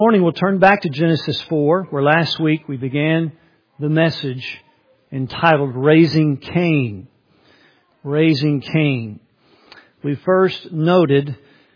Morning we'll turn back to Genesis 4, where last week we began the message entitled Raising Cain. Raising Cain. We first noted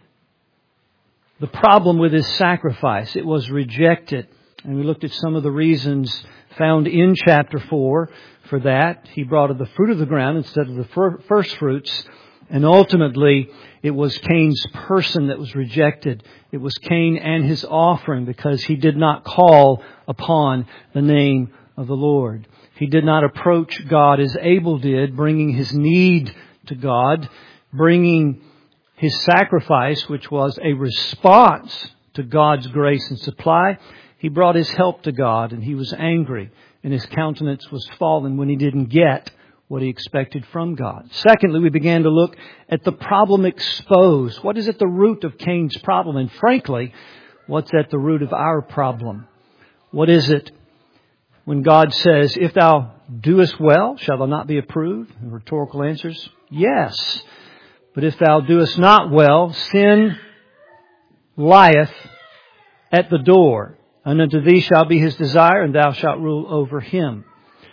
the problem with his sacrifice. It was rejected. And we looked at some of the reasons found in chapter 4 for that. He brought of the fruit of the ground instead of the first fruits. And ultimately, it was Cain's person that was rejected. It was Cain and his offering because he did not call upon the name of the Lord. He did not approach God as Abel did, bringing his need to God, bringing his sacrifice, which was a response to God's grace and supply. He brought his help to God, and he was angry, and his countenance was fallen when he didn't get what he expected from God. Secondly, we began to look at the problem exposed. What is at the root of Cain's problem? And frankly, what's at the root of our problem? What is it when God says, if thou doest well, shall thou not be approved? And rhetorical answers, yes. But if thou doest not well, sin lieth at the door, and unto thee shall be his desire, and thou shalt rule over him.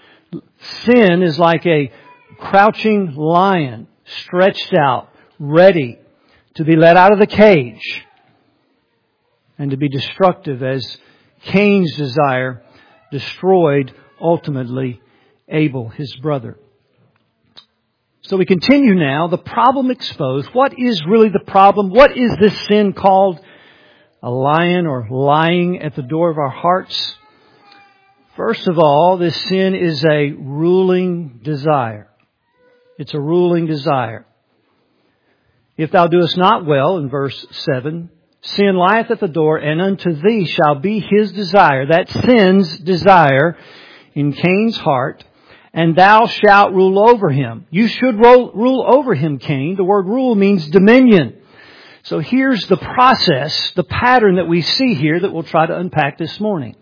Sin is like a crouching lion, stretched out, ready to be let out of the cage and to be destructive, as Cain's desire destroyed ultimately Abel, his brother. So we continue now, the problem exposed. What is really the problem? What is this sin called? A lion or lying at the door of our hearts? First of all, this sin is a ruling desire. It's a ruling desire. If thou doest not well, in verse 7, sin lieth at the door, and unto thee shall be his desire. That sin's desire in Cain's heart, and thou shalt rule over him. You should rule over him, Cain. The word rule means dominion. So here's the process, the pattern that we see here that we'll try to unpack this morning.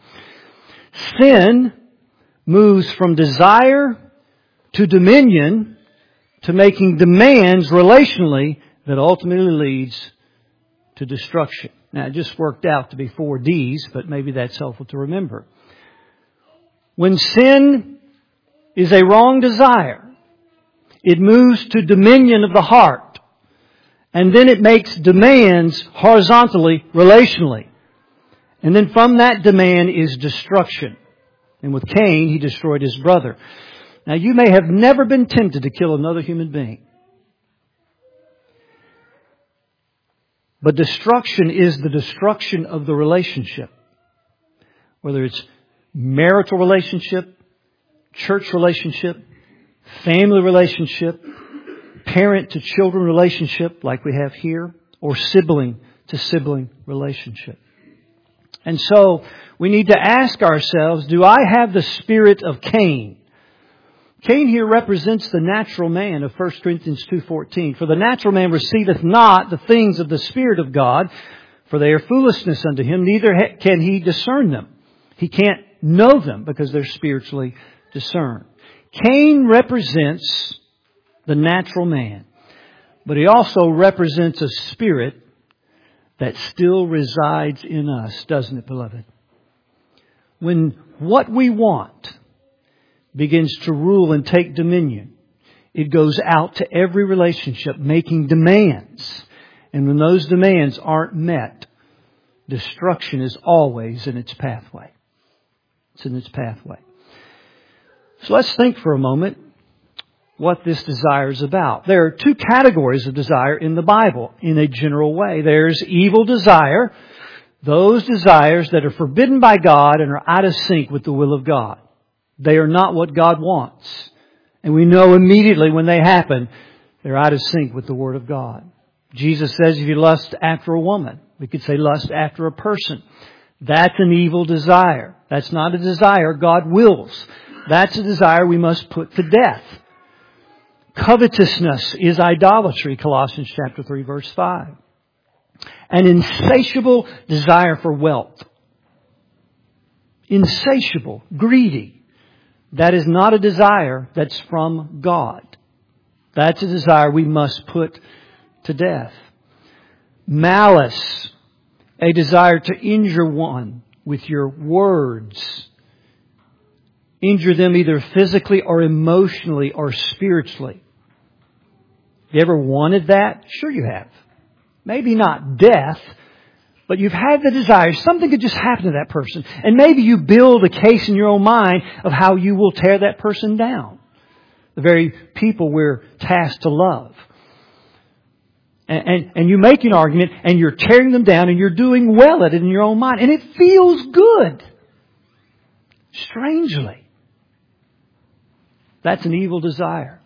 Sin moves from desire to dominion to making demands relationally that ultimately leads to destruction. Now, it just worked out to be 4 Ds, but maybe that's helpful to remember. When sin is a wrong desire, it moves to dominion of the heart, and then it makes demands horizontally, relationally. And then from that demand is destruction. And with Cain, he destroyed his brother. Now, you may have never been tempted to kill another human being. But destruction is the destruction of the relationship. Whether it's marital relationship, church relationship, family relationship, parent to children relationship like we have here, or sibling to sibling relationship. And so we need to ask ourselves, do I have the spirit of Cain? Cain here represents the natural man of 1 Corinthians 2:14. For the natural man receiveth not the things of the Spirit of God, for they are foolishness unto him, neither can he discern them. He can't know them because they're spiritually discerned. Cain represents the natural man, but he also represents a spirit that still resides in us, doesn't it, beloved? When what we want begins to rule and take dominion, it goes out to every relationship, making demands. And when those demands aren't met, destruction is always in its pathway. It's in its pathway. So let's think for a moment what this desire is about. There are 2 categories of desire in the Bible in a general way. There's evil desire, those desires that are forbidden by God and are out of sync with the will of God. They are not what God wants. And we know immediately when they happen, they're out of sync with the Word of God. Jesus says if you lust after a woman, we could say lust after a person. That's an evil desire. That's not a desire God wills. That's a desire we must put to death. Covetousness is idolatry, Colossians chapter 3, verse 5. An insatiable desire for wealth. Insatiable, greedy. That is not a desire that's from God. That's a desire we must put to death. Malice A desire to injure one with your words. Injure them either physically or emotionally or spiritually. You ever wanted that? Sure you have. Maybe not death, but you've had the desire. Something could just happen to that person. And maybe you build a case in your own mind of how you will tear that person down. The very people we're tasked to love. And you make an argument and you're tearing them down and you're doing well at it in your own mind. And it feels good. Strangely. That's an evil desire.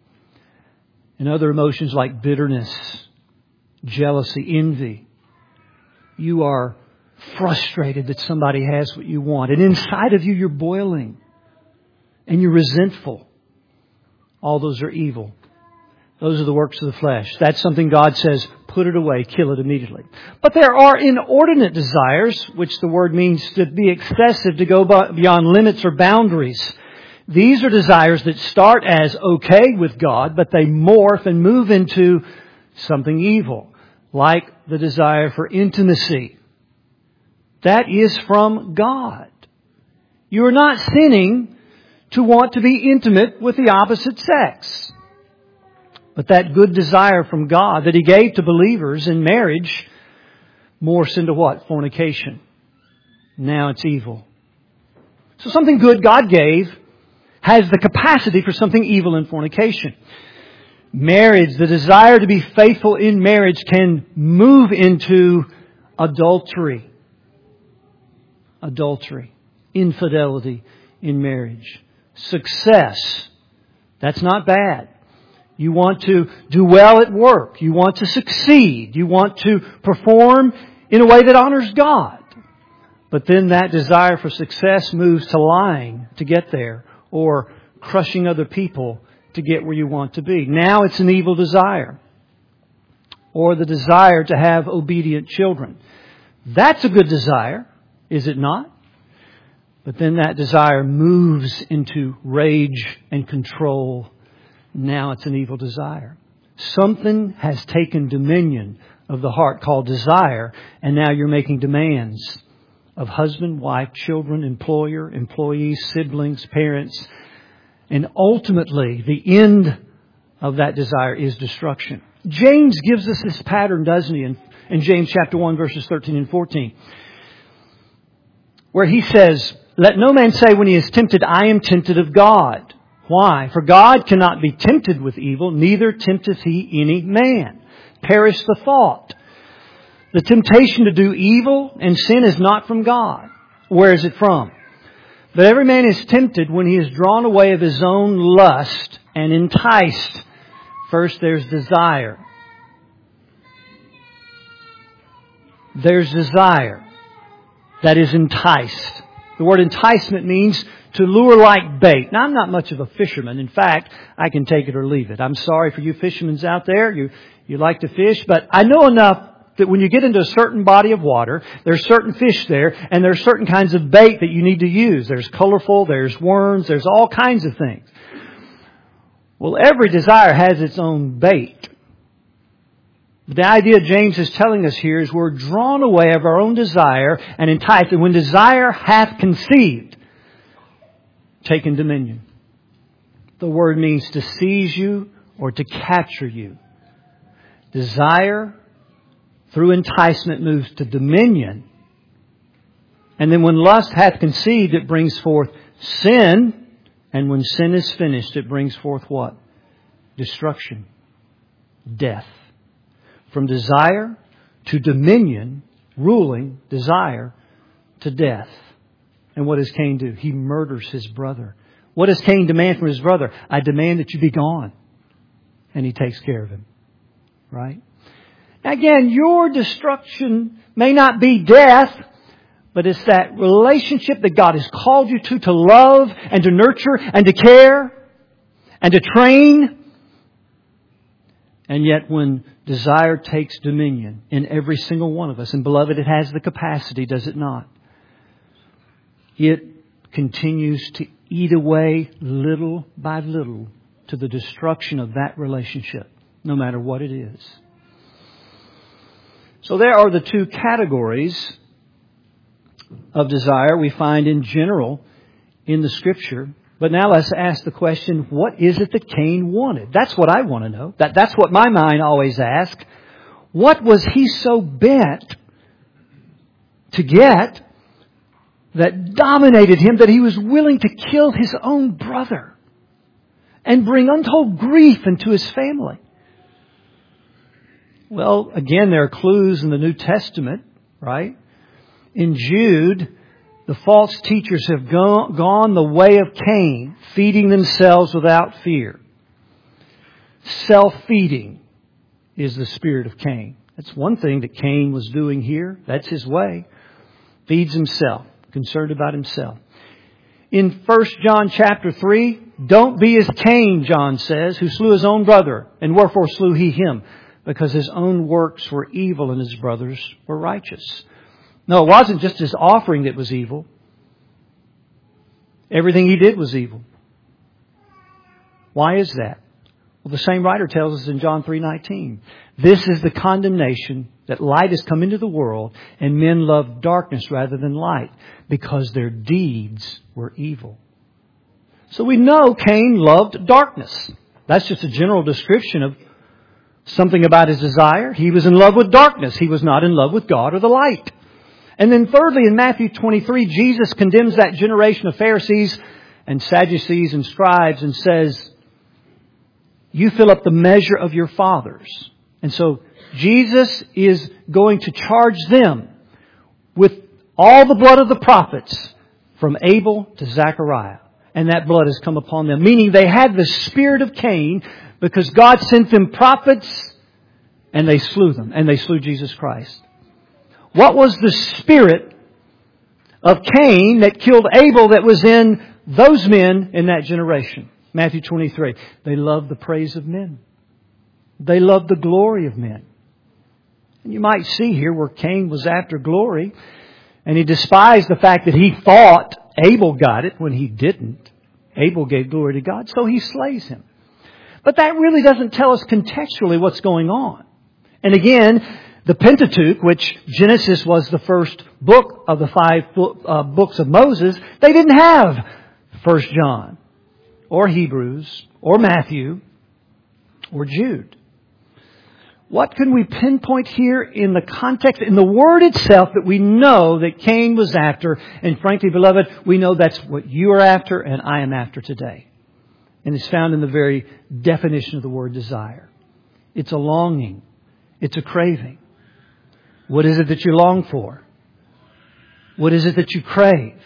And other emotions like bitterness, jealousy, envy. You are frustrated that somebody has what you want. And inside of you, you're boiling. And you're resentful. All those are evil. Those are the works of the flesh. That's something God says, put it away, kill it immediately. But there are inordinate desires, which the word means to be excessive, to go beyond limits or boundaries. These are desires that start as okay with God, but they morph and move into something evil, like the desire for intimacy. That is from God. You are not sinning to want to be intimate with the opposite sex. But that good desire from God that He gave to believers in marriage morphs into what? Fornication. Now it's evil. So something good God gave has the capacity for something evil in fornication. Marriage, the desire to be faithful in marriage can move into adultery. Adultery. Infidelity in marriage. Success. That's not bad. You want to do well at work. You want to succeed. You want to perform in a way that honors God. But then that desire for success moves to lying to get there, or crushing other people to get where you want to be. Now it's an evil desire. Or the desire to have obedient children. That's a good desire, is it not? But then that desire moves into rage and control. Now it's an evil desire. Something has taken dominion of the heart called desire, and now you're making demands of husband, wife, children, employer, employees, siblings, parents. And ultimately, the end of that desire is destruction. James gives us this pattern, doesn't he, in James chapter 1, verses 13 and 14, where he says, "Let no man say when he is tempted, I am tempted of God. Why? For God cannot be tempted with evil, neither tempteth He any man. Perish the thought. The temptation to do evil and sin is not from God. Where is it from? But every man is tempted when he is drawn away of his own lust and enticed." First, there's desire. There's desire that is enticed. The word enticement means to lure like bait. Now, I'm not much of a fisherman. In fact, I can take it or leave it. I'm sorry for you fishermen out there. You like to fish, but I know enough that when you get into a certain body of water, there's certain fish there, and there's certain kinds of bait that you need to use. There's colorful, there's worms, there's all kinds of things. Well, every desire has its own bait. The idea James is telling us here is we're drawn away of our own desire and enticed. And when desire hath conceived, taken dominion. The word means to seize you or to capture you. Desire, through enticement, moves to dominion. And then when lust hath conceived, it brings forth sin. And when sin is finished, it brings forth what? Destruction. Death. From desire to dominion, ruling, desire to death. And what does Cain do? He murders his brother. What does Cain demand from his brother? I demand that you be gone. And he takes care of him. Right? Again, your destruction may not be death, but it's that relationship that God has called you to love and to nurture and to care and to train. And yet when desire takes dominion in every single one of us, and beloved, it has the capacity, does it not? It continues to eat away little by little to the destruction of that relationship, no matter what it is. So there are the two categories of desire we find in general in the Scripture. But now let's ask the question, what is it that Cain wanted? That's what I want to know. That's what my mind always asks. What was he so bent to get that dominated him that he was willing to kill his own brother and bring untold grief into his family? Well, again, there are clues in the New Testament, right? In Jude, the false teachers have gone the way of Cain, feeding themselves without fear. Self-feeding is the spirit of Cain. That's one thing that Cain was doing here. That's his way. Feeds himself, concerned about himself. In 1 John chapter 3, don't be as Cain, John says, who slew his own brother, and wherefore slew he him, because his own works were evil and his brothers were righteous. No, it wasn't just his offering that was evil. Everything he did was evil. Why is that? Well, the same writer tells us in John 3:19. This is the condemnation, that light has come into the world, and men love darkness rather than light, because their deeds were evil. So we know Cain loved darkness. That's just a general description of something about his desire. He was in love with darkness. He was not in love with God or the light. And then thirdly, in Matthew 23, Jesus condemns that generation of Pharisees and Sadducees and scribes and says, you fill up the measure of your fathers. And so Jesus is going to charge them with all the blood of the prophets from Abel to Zechariah. And that blood has come upon them. Meaning they had the spirit of Cain because God sent them prophets and they slew them. And they slew Jesus Christ. What was the spirit of Cain that killed Abel that was in those men in that generation? Matthew 23. They loved the praise of men. They loved the glory of men. And you might see here where Cain was after glory, and he despised the fact that he thought Abel got it when he didn't. Abel gave glory to God, so he slays him. But that really doesn't tell us contextually what's going on. And again, the Pentateuch, which Genesis was the first book of the five books of Moses, they didn't have 1 John or Hebrews or Matthew or Jude. What can we pinpoint here in the context, in the word itself, that we know that Cain was after? And frankly, beloved, we know that's what you are after and I am after today. And it's found in the very definition of the word desire. It's a longing. It's a craving. What is it that you long for? What is it that you crave?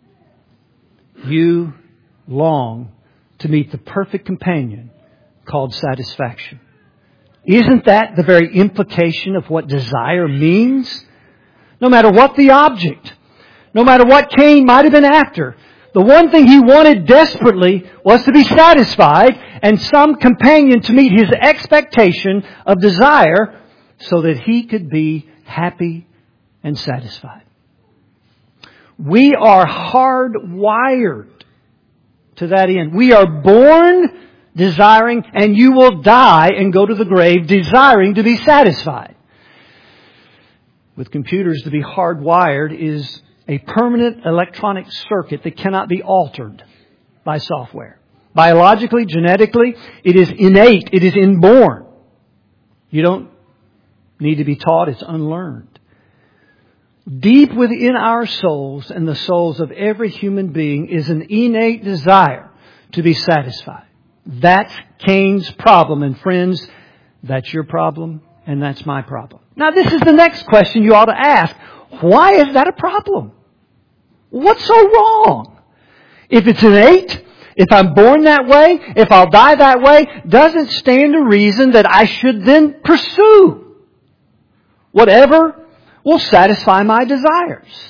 You long to meet the perfect companion called satisfaction. Isn't that the very implication of what desire means? No matter what the object, no matter what Cain might have been after, the one thing he wanted desperately was to be satisfied and some companion to meet his expectation of desire so that he could be happy and satisfied. We are hardwired to that end. We are born desiring, and you will die and go to the grave desiring to be satisfied. With computers, to be hardwired is a permanent electronic circuit that cannot be altered by software. Biologically, genetically, it is innate. It is inborn. You don't need to be taught. It's unlearned. Deep within our souls and the souls of every human being is an innate desire to be satisfied. That's Cain's problem. And friends, that's your problem and that's my problem. Now this is the next question you ought to ask. Why is that a problem? What's so wrong? If it's innate, if I'm born that way, if I'll die that way, does it stand to reason that I should then pursue whatever will satisfy my desires?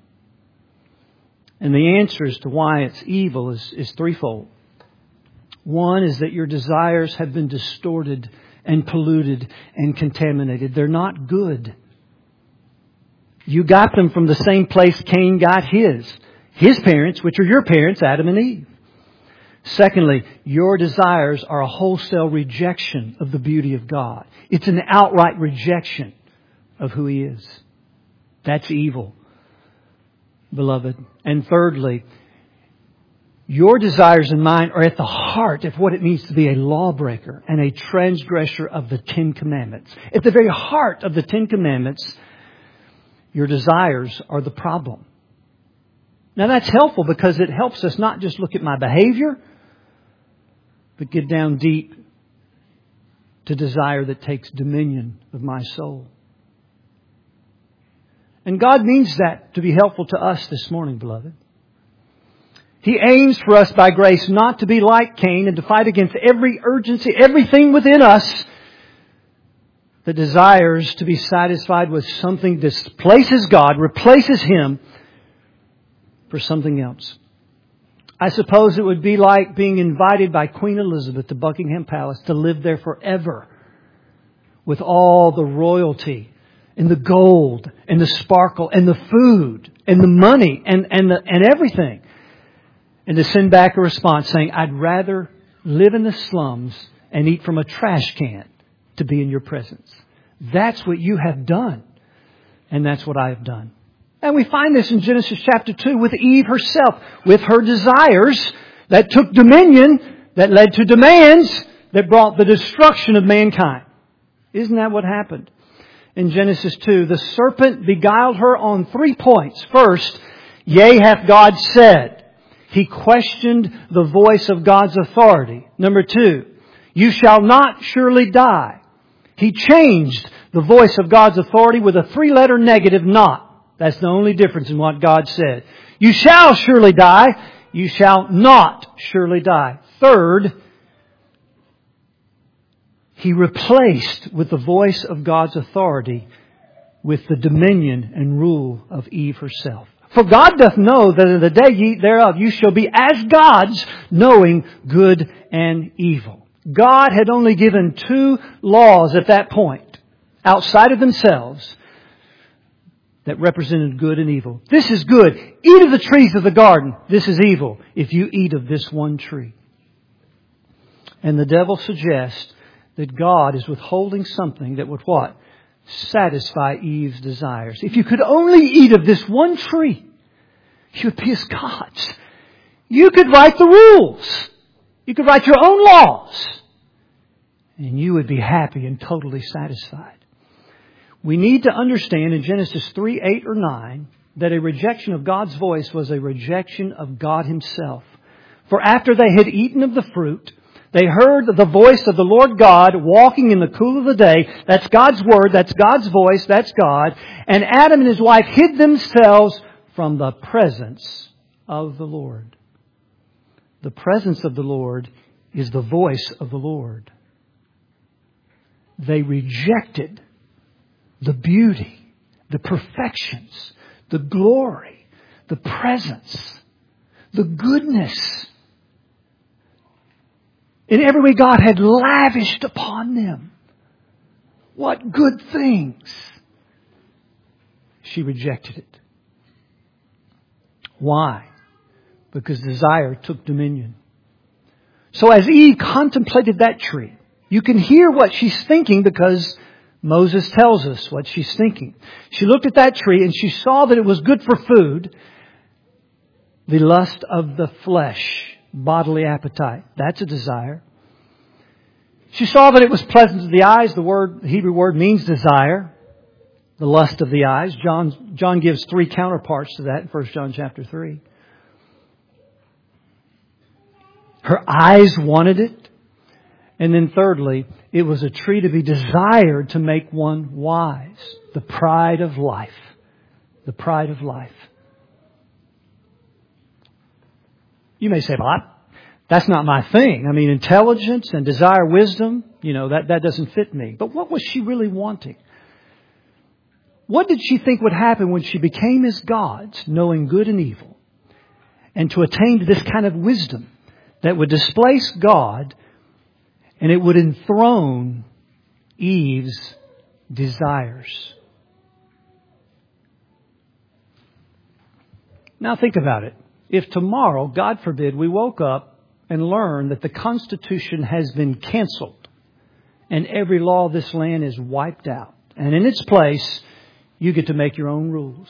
And the answer as to why it's evil is threefold. One is that your desires have been distorted and polluted and contaminated. They're not good. You got them from the same place Cain got his. His parents, which are your parents, Adam and Eve. Secondly, your desires are a wholesale rejection of the beauty of God. It's an outright rejection of who He is. That's evil, beloved. And thirdly, your desires and mine are at the heart of what it means to be a lawbreaker and a transgressor of the Ten Commandments. At the very heart of the Ten Commandments, your desires are the problem. Now that's helpful because it helps us not just look at my behavior, but get down deep to desire that takes dominion of my soul. And God means that to be helpful to us this morning, beloved. He aims for us by grace not to be like Cain and to fight against every urgency, everything within us that desires to be satisfied with something that displaces God, replaces Him for something else. I suppose it would be like being invited by Queen Elizabeth to Buckingham Palace to live there forever with all the royalty and the gold and the sparkle and the food and the money and everything. And to send back a response saying, I'd rather live in the slums and eat from a trash can to be in your presence. That's what you have done. And that's what I have done. And we find this in Genesis chapter 2 with Eve herself, with her desires that took dominion, that led to demands, that brought the destruction of mankind. Isn't that what happened? In Genesis 2, the serpent beguiled her on 3 points. First, yea, hath God said. He questioned the voice of God's authority. Number 2, you shall not surely die. He changed the voice of God's authority with a 3-letter negative, not. That's the only difference in what God said. You shall surely die. You shall not surely die. Third, He replaced with the voice of God's authority with the dominion and rule of Eve herself. For God doth know that in the day ye eat thereof you shall be as gods, knowing good and evil. God had only given 2 laws at that point, outside of themselves, that represented good and evil. This is good. Eat of the trees of the garden. This is evil if you eat of this one tree. And the devil suggests that God is withholding something that would what? Satisfy Eve's desires. If you could only eat of this one tree, you would be as gods. You could write the rules. You could write your own laws. And you would be happy and totally satisfied. We need to understand in Genesis 3, 8 or 9 that a rejection of God's voice was a rejection of God Himself. For after they had eaten of the fruit, they heard the voice of the Lord God walking in the cool of the day. That's God's Word. That's God's voice. That's God. And Adam and his wife hid themselves from the presence of the Lord. The presence of the Lord is the voice of the Lord. They rejected the beauty, the perfections, the glory, the presence, the goodness in every way God had lavished upon them. What good things. She rejected it. Why? Because desire took dominion. So as Eve contemplated that tree, you can hear what she's thinking because Moses tells us what she's thinking. She looked at that tree and she saw that it was good for food. The lust of the flesh, bodily appetite. That's a desire. She saw that it was pleasant to the eyes. The Hebrew word means desire. The lust of the eyes. John gives 3 counterparts to that in 1 John chapter 3. Her eyes wanted it. And then thirdly, it was a tree to be desired to make one wise. The pride of life. The pride of life. You may say, well, that's not my thing. I mean, intelligence and desire wisdom, that doesn't fit me. But what was she really wanting? What did she think would happen when she became as gods, knowing good and evil? And to attain to this kind of wisdom that would displace God and it would enthrone Eve's desires. Now think about it. If tomorrow, God forbid, we woke up and learned that the Constitution has been canceled and every law of this land is wiped out, and in its place You get to make your own rules.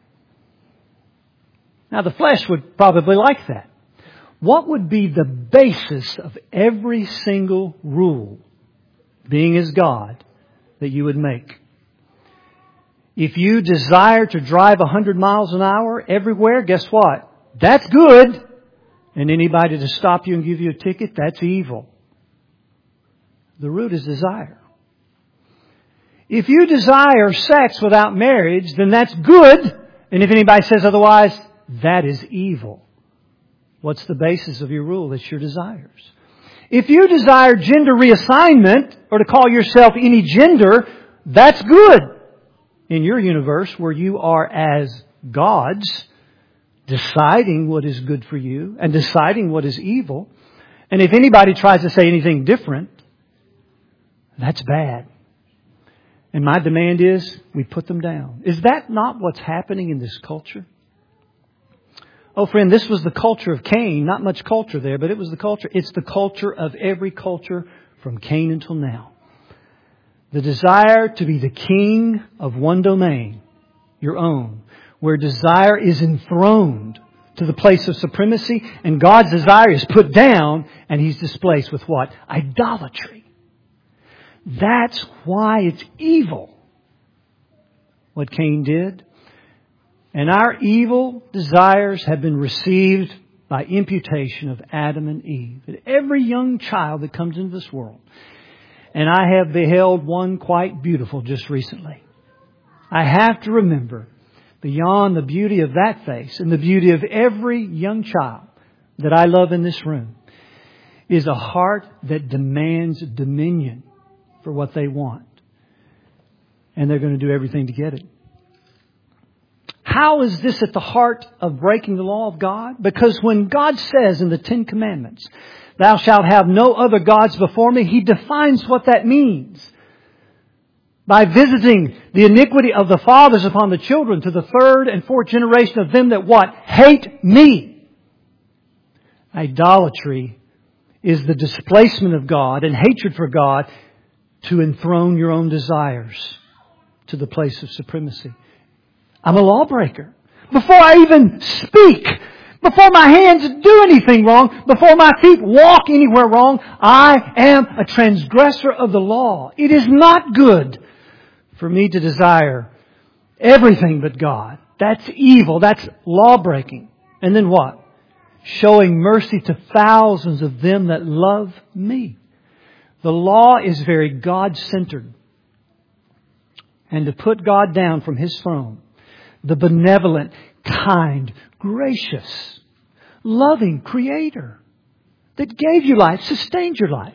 Now the flesh would probably like that. What would be the basis of every single rule, being as God, that you would make? If you desire to drive 100 miles an hour everywhere, guess what? That's good. And anybody to stop you and give you a ticket, that's evil. The root is desire. If you desire sex without marriage, then that's good. And if anybody says otherwise, that is evil. What's the basis of your rule? It's your desires. If you desire gender reassignment, or to call yourself any gender, that's good. In your universe, where you are as gods, deciding what is good for you and deciding what is evil. And if anybody tries to say anything different, that's bad. And my demand is, we put them down. Is that not what's happening in this culture? Oh, friend, this was the culture of Cain. Not much culture there, but it was the culture. It's the culture of every culture from Cain until now. The desire to be the king of one domain, your own, where desire is enthroned to the place of supremacy and God's desire is put down and He's displaced with what? Idolatry. That's why it's evil, what Cain did. And our evil desires have been received by imputation of Adam and Eve. And every young child that comes into this world. And I have beheld one quite beautiful just recently. I have to remember, beyond the beauty of that face and the beauty of every young child that I love in this room, is a heart that demands dominion for what they want. And they're going to do everything to get it. How is this at the heart of breaking the law of God? Because when God says in the Ten Commandments, "Thou shalt have no other gods before me," He defines what that means. By visiting the iniquity of the fathers upon the children to the third and fourth generation of them that what? Hate me. Idolatry is the displacement of God and hatred for God to enthrone your own desires to the place of supremacy. I'm a lawbreaker. Before I even speak, before my hands do anything wrong, before my feet walk anywhere wrong, I am a transgressor of the law. It is not good for me to desire everything but God. That's evil. That's law-breaking. And then what? Showing mercy to thousands of them that love me. The law is very God-centered. And to put God down from His throne, the benevolent, kind, gracious, loving Creator that gave you life, sustained your life,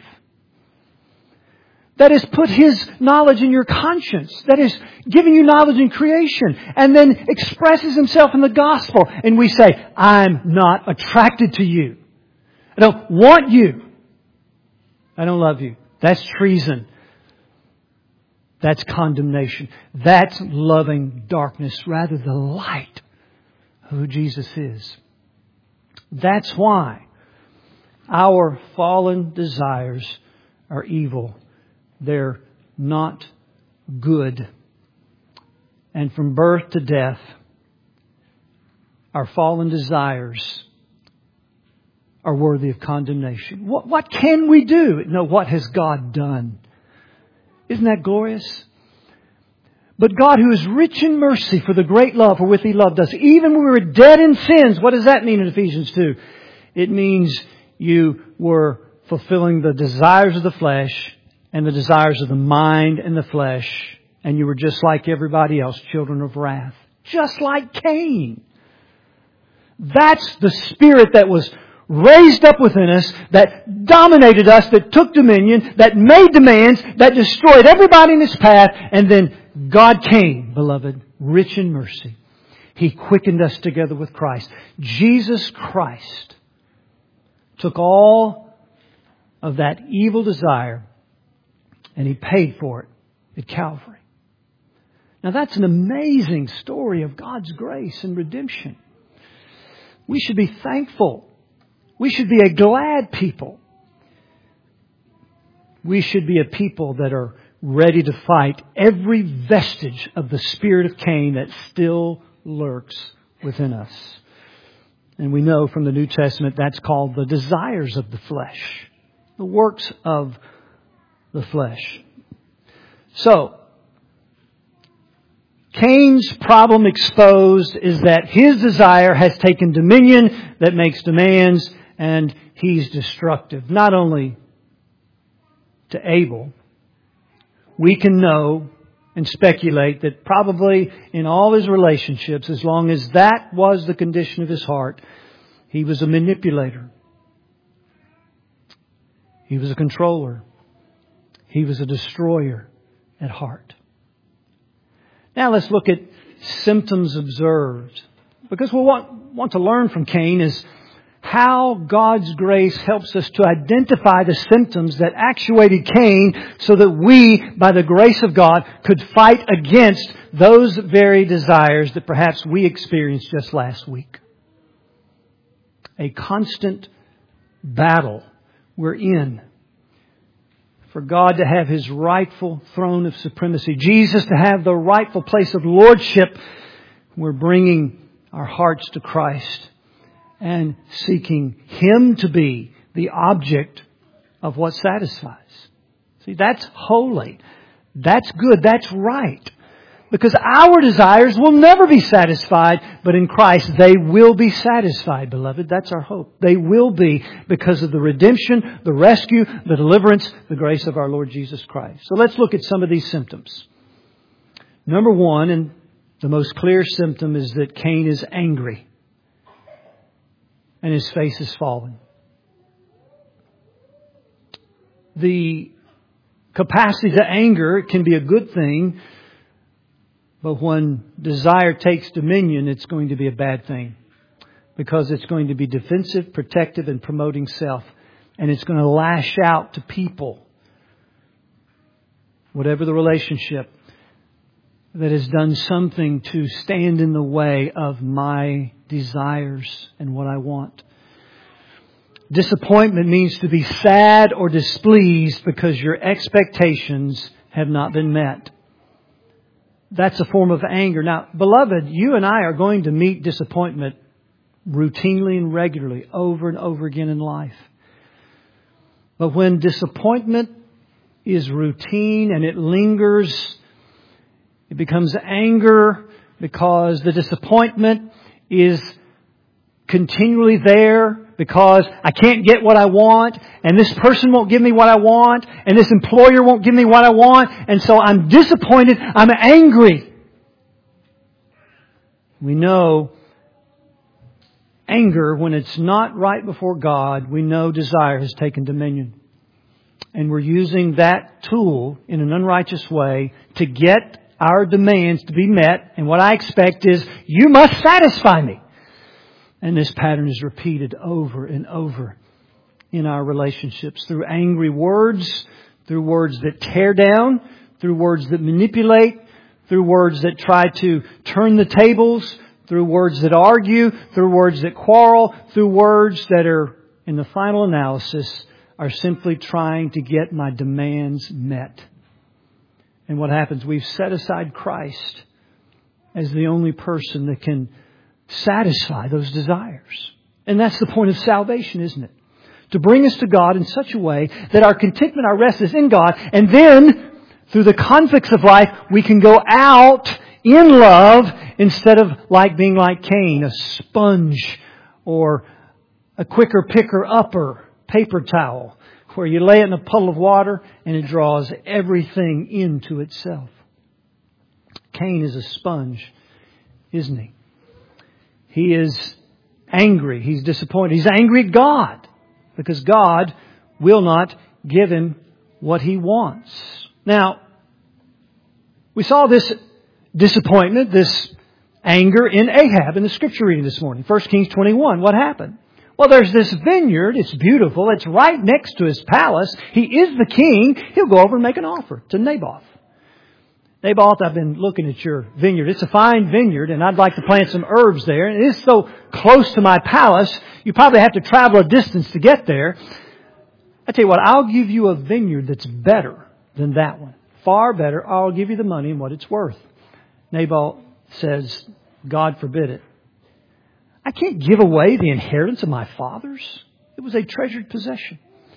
that has put His knowledge in your conscience, that has given you knowledge in creation, and then expresses Himself in the gospel. And we say, I'm not attracted to you. I don't want you. I don't love you. That's treason. That's condemnation. That's loving darkness rather than the light of who Jesus is. That's why our fallen desires are evil. They're not good. And from birth to death, our fallen desires are worthy of condemnation. What can we do? No, what has God done? Isn't that glorious? But God, who is rich in mercy for the great love wherewith He loved us, even when we were dead in sins. What does that mean in Ephesians 2? It means you were fulfilling the desires of the flesh and the desires of the mind and the flesh. And you were just like everybody else, children of wrath. Just like Cain. That's the spirit that was raised up within us, that dominated us, that took dominion, that made demands, that destroyed everybody in His path. And then God came, beloved, rich in mercy. He quickened us together with Christ. Jesus Christ took all of that evil desire and He paid for it at Calvary. Now that's an amazing story of God's grace and redemption. We should be thankful. We should be a glad people. We should be a people that are ready to fight every vestige of the spirit of Cain that still lurks within us. And we know from the New Testament that's called the desires of the flesh, the works of the flesh. So, Cain's problem exposed is that his desire has taken dominion that makes demands, and he's destructive. Not only to Abel, we can know and speculate that probably in all his relationships, as long as that was the condition of his heart, he was a manipulator. He was a controller. He was a destroyer at heart. Now let's look at symptoms observed. Because what we want to learn from Cain is how God's grace helps us to identify the symptoms that actuated Cain so that we, by the grace of God, could fight against those very desires that perhaps we experienced just last week. A constant battle we're in for God to have His rightful throne of supremacy, Jesus to have the rightful place of lordship. We're bringing our hearts to Christ and seeking Him to be the object of what satisfies. See, that's holy. That's good. That's right. Because our desires will never be satisfied, but in Christ they will be satisfied, beloved. That's our hope. They will be because of the redemption, the rescue, the deliverance, the grace of our Lord Jesus Christ. So let's look at some of these symptoms. Number one, and the most clear symptom, is that Cain is angry and his face is fallen. The capacity to anger can be a good thing, but when desire takes dominion, it's going to be a bad thing. Because it's going to be defensive, protective, and promoting self. And it's going to lash out to people. Whatever the relationship that has done something to stand in the way of my desires and what I want. Disappointment means to be sad or displeased because your expectations have not been met. That's a form of anger. Now, beloved, you and I are going to meet disappointment routinely and regularly, over and over again in life. But when disappointment is routine and it lingers, it becomes anger because the disappointment is continually there because I can't get what I want, and this person won't give me what I want, and this employer won't give me what I want, and so I'm disappointed, I'm angry. We know anger, when it's not right before God, we know desire has taken dominion. And we're using that tool in an unrighteous way to get our demands to be met, and what I expect is, you must satisfy me. And this pattern is repeated over and over in our relationships through angry words, through words that tear down, through words that manipulate, through words that try to turn the tables, through words that argue, through words that quarrel, through words that are, in the final analysis, are simply trying to get my demands met. And what happens? We've set aside Christ as the only person that can satisfy those desires. And that's the point of salvation, isn't it? To bring us to God in such a way that our contentment, our rest is in God. And then, through the conflicts of life, we can go out in love instead of being like Cain, a sponge or a quicker picker upper paper towel, where you lay it in a puddle of water and it draws everything into itself. Cain is a sponge, isn't he? He is angry. He's disappointed. He's angry at God because God will not give him what he wants. Now, we saw this disappointment, this anger in Ahab in the scripture reading this morning. 1 Kings 21. What happened? Well, there's this vineyard. It's beautiful. It's right next to his palace. He is the king. He'll go over and make an offer to Naboth. Naboth, I've been looking at your vineyard. It's a fine vineyard, and I'd like to plant some herbs there. And it is so close to my palace, you probably have to travel a distance to get there. I tell you what, I'll give you a vineyard that's better than that one. far better. I'll give you the money and what it's worth. Nabal says, God forbid it. I can't give away the inheritance of my fathers. It was a treasured possession.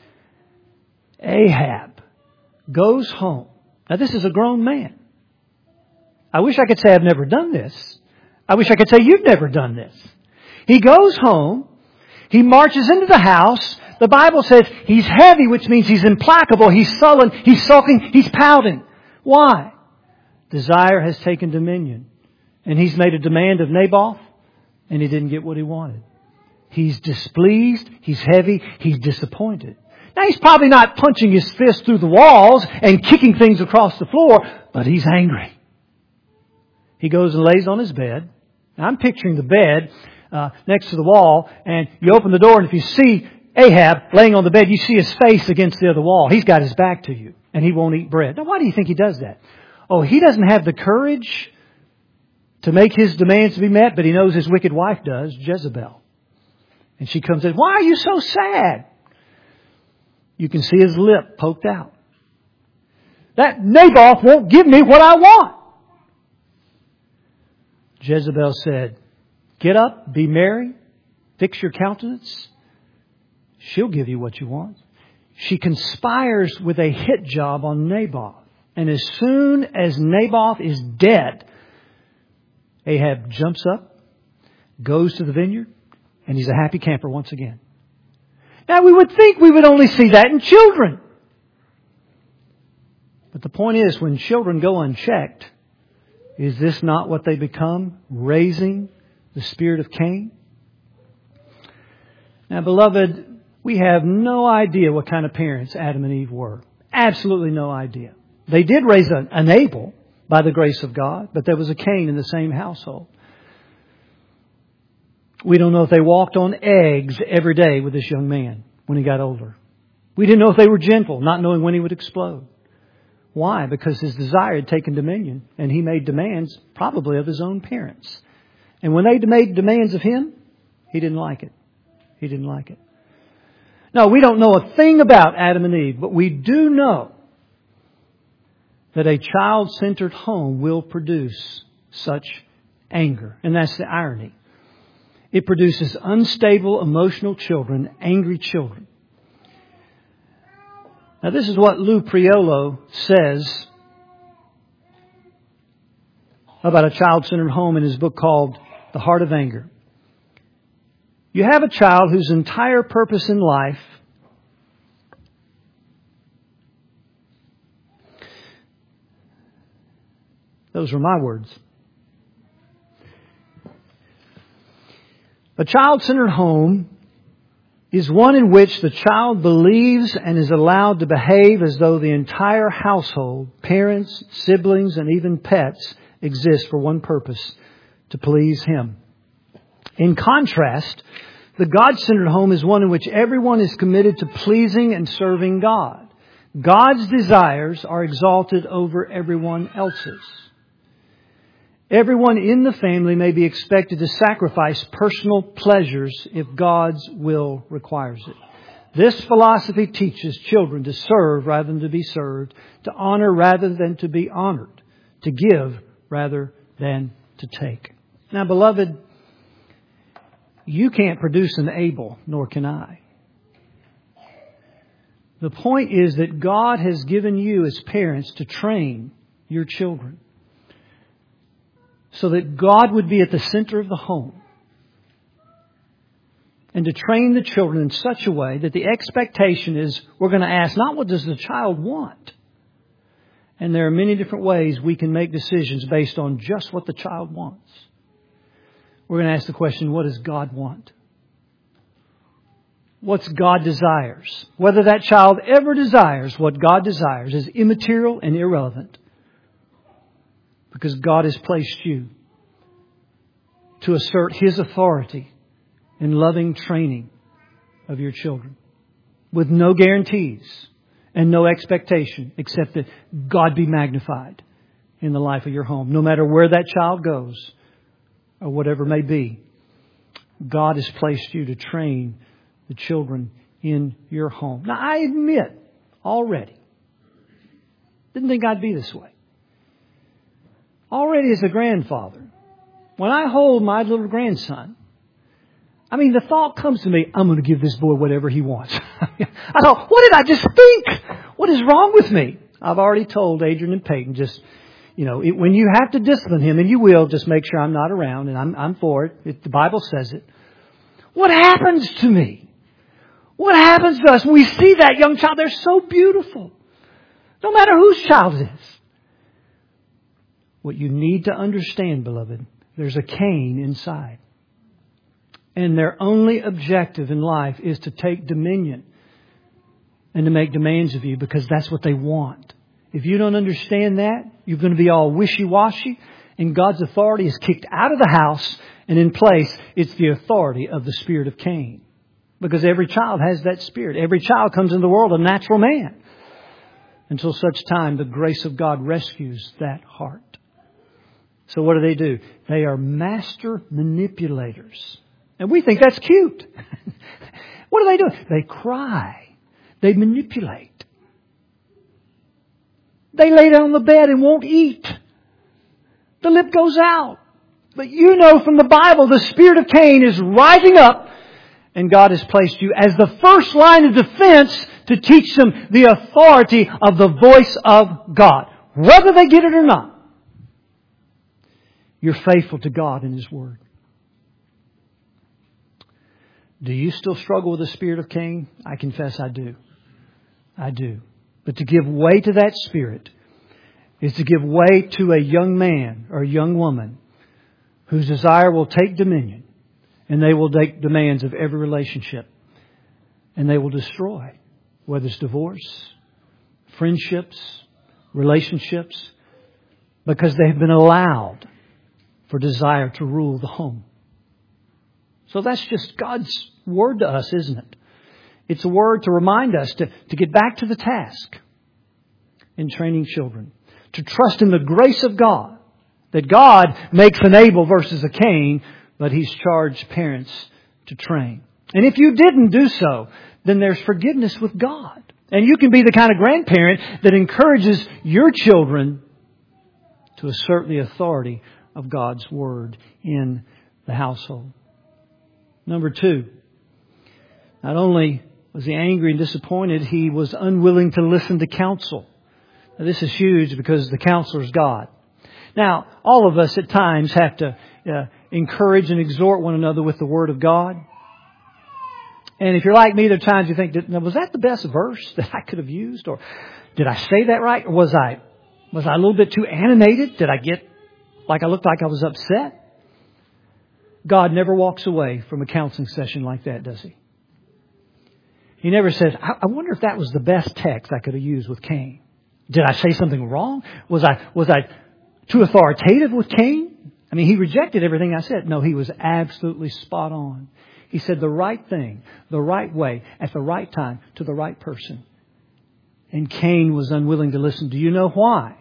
Ahab goes home. Now this is a grown man. I wish I could say I've never done this. I wish I could say you've never done this. He goes home. He marches into the house. The Bible says he's heavy, which means he's implacable. He's sullen. He's sulking. He's pouting. Why? Desire has taken dominion. And he's made a demand of Naboth, and he didn't get what he wanted. He's displeased. He's heavy. He's disappointed. Now, he's probably not punching his fist through the walls and kicking things across the floor, but he's angry. He goes and lays on his bed. Now, I'm picturing the bed next to the wall, and you open the door, and if you see Ahab laying on the bed, you see his face against the other wall. He's got his back to you, and he won't eat bread. Now, why do you think he does that? Oh, he doesn't have the courage to make his demands to be met, but he knows his wicked wife does, Jezebel. And she comes in, why are you so sad? You can see his lip poked out. That Naboth won't give me what I want. Jezebel said, get up, be merry, fix your countenance. She'll give you what you want. She conspires with a hit job on Naboth. And as soon as Naboth is dead, Ahab jumps up, goes to the vineyard, and he's a happy camper once again. Now, we would think we would only see that in children. But the point is, when children go unchecked, is this not what they become? Raising the spirit of Cain? Now, beloved, we have no idea what kind of parents Adam and Eve were. Absolutely no idea. They did raise an Abel by the grace of God, but there was a Cain in the same household. We don't know if they walked on eggs every day with this young man when he got older. We didn't know if they were gentle, not knowing when he would explode. Why? Because his desire had taken dominion, and he made demands probably of his own parents. And when they made demands of him, he didn't like it. He didn't like it. No, we don't know a thing about Adam and Eve, but we do know that a child-centered home will produce such anger. And that's the irony. It produces unstable, emotional children, angry children. Now, this is what Lou Priolo says about a child-centered home in his book called The Heart of Anger. You have a child whose entire purpose in life those were my words. A child-centered home is one in which the child believes and is allowed to behave as though the entire household, parents, siblings, and even pets exist for one purpose, to please him. In contrast, the God-centered home is one in which everyone is committed to pleasing and serving God. God's desires are exalted over everyone else's. Everyone in the family may be expected to sacrifice personal pleasures if God's will requires it. This philosophy teaches children to serve rather than to be served, to honor rather than to be honored, to give rather than to take. Now, beloved, you can't produce an Abel, nor can I. The point is that God has given you as parents to train your children, so that God would be at the center of the home. And to train the children in such a way that the expectation is we're going to ask not what does the child want. And there are many different ways we can make decisions based on just what the child wants. We're going to ask the question, what does God want? What's God desires? Whether that child ever desires what God desires is immaterial and irrelevant. Because God has placed you to assert His authority in loving training of your children, with no guarantees and no expectation except that God be magnified in the life of your home. No matter where that child goes or whatever may be, God has placed you to train the children in your home. Now, I admit already Didn't think I'd be this way. Already as a grandfather, when I hold my little grandson, I mean, the thought comes to me, I'm going to give this boy whatever he wants. I thought, what did I just think? What is wrong with me? I've already told Adrian and Peyton, just, when you have to discipline him, and you will, just make sure I'm not around, and I'm for it. The Bible says it. What happens to me? What happens to us when we see that young child? They're so beautiful. No matter whose child it is. What you need to understand, beloved, there's a Cain inside. And their only objective in life is to take dominion and to make demands of you because that's what they want. If you don't understand that, you're going to be all wishy-washy and God's authority is kicked out of the house and in place, it's the authority of the spirit of Cain. Because every child has that spirit. Every child comes into the world a natural man. Until such time the grace of God rescues that heart. So what do? They are master manipulators. And we think that's cute. What do? They cry. They manipulate. They lay down on the bed and won't eat. The lip goes out. But you know from the Bible the spirit of Cain is rising up and God has placed you as the first line of defense to teach them the authority of the voice of God. Whether they get it or not. You're faithful to God and His Word. Do you still struggle with the spirit of Cain? I confess I do. I do. But to give way to that spirit is to give way to a young man or a young woman whose desire will take dominion and they will take demands of every relationship and they will destroy, whether it's divorce, friendships, relationships, because they have been allowed for desire to rule the home. So that's just God's word to us, isn't it? It's a word to remind us to get back to the task in training children. To trust in the grace of God. That God makes an Abel versus a Cain, but He's charged parents to train. And if you didn't do so, then there's forgiveness with God. And you can be the kind of grandparent that encourages your children to assert the authority of God's Word in the household. Number 2, not only was he angry and disappointed, he was unwilling to listen to counsel. Now, this is huge because the counselor is God. Now, all of us at times have to encourage and exhort one another with the Word of God. And if you're like me, there are times you think, was that the best verse that I could have used? Or did I say that right? Or was I a little bit too animated? Did I get like I looked like I was upset? God never walks away from a counseling session like that, does He? He never says, I wonder if that was the best text I could have used with Cain. Did I say something wrong? Was I too authoritative with Cain? I mean, he rejected everything I said. No, he was absolutely spot on. He said the right thing, the right way, at the right time, to the right person. And Cain was unwilling to listen. Do you know why?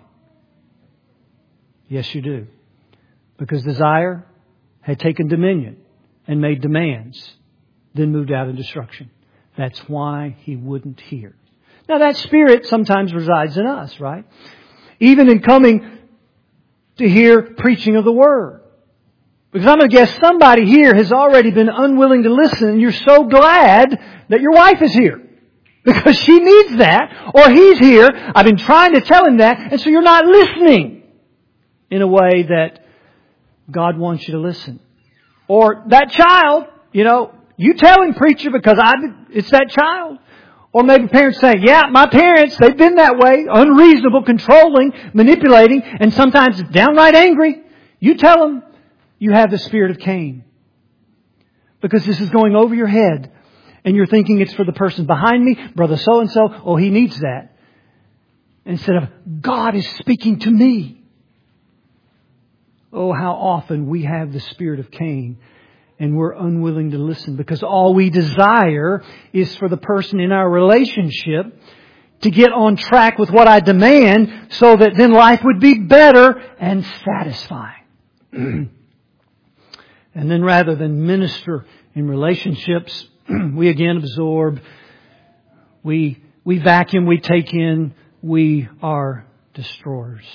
Yes, you do. Because desire had taken dominion and made demands, then moved out in destruction. That's why he wouldn't hear. Now that spirit sometimes resides in us, right? Even in coming to hear preaching of the Word. Because I'm going to guess somebody here has already been unwilling to listen and you're so glad that your wife is here. Because she needs that, or he's here. I've been trying to tell him that, and so you're not listening in a way that God wants you to listen. Or that child, you tell him, preacher, because it's that child. Or maybe parents say, yeah, my parents, they've been that way, unreasonable, controlling, manipulating, and sometimes downright angry. You tell them you have the spirit of Cain. Because this is going over your head. And you're thinking it's for the person behind me, brother so-and-so, oh, he needs that. Instead of, God is speaking to me. Oh, how often we have the spirit of Cain and we're unwilling to listen because all we desire is for the person in our relationship to get on track with what I demand so that then life would be better and satisfying. And then rather than minister in relationships, we again absorb, we vacuum, we take in, we are destroyers.